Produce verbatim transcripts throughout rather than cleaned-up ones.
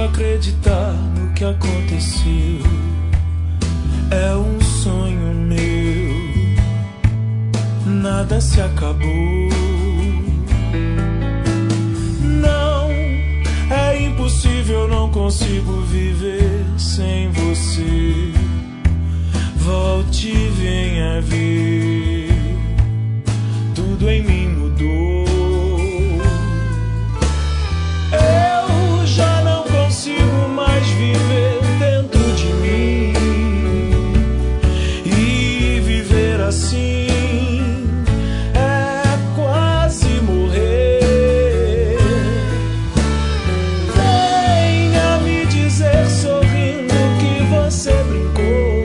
acreditar no que aconteceu. É um sonho meu, nada se acabou. Não, é impossível, não consigo viver sem você. Volte e venha ver, tudo em mim mudou. Eu já não consigo mais viver dentro de mim, e viver assim é quase morrer. Venha me dizer sorrindo que você brincou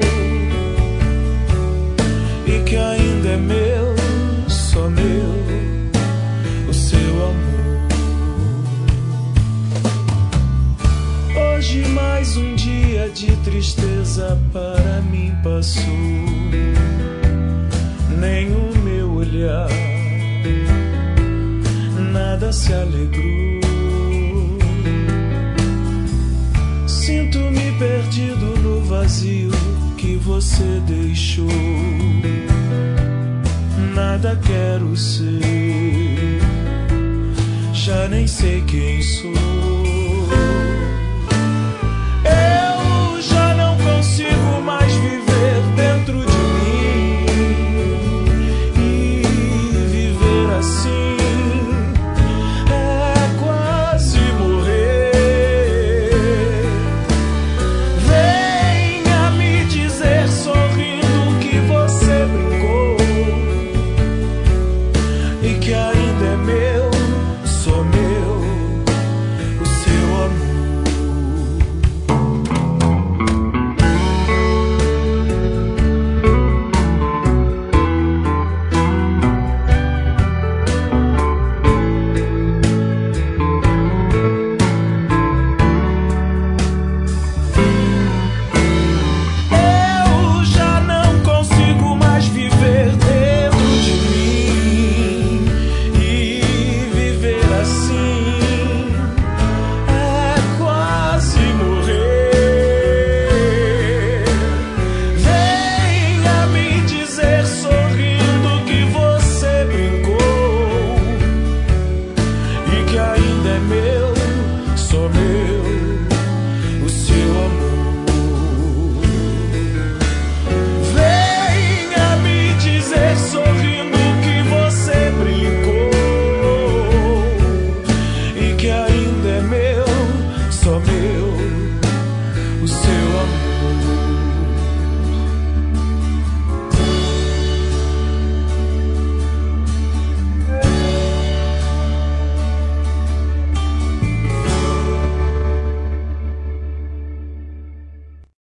e que ainda é meu, só meu, o seu amor. Hoje mais um dia de tristeza para mim passou. Nem o meu olhar, nada se alegrou. Sinto-me perdido no vazio que você deixou. Nada quero ser, já nem sei quem sou.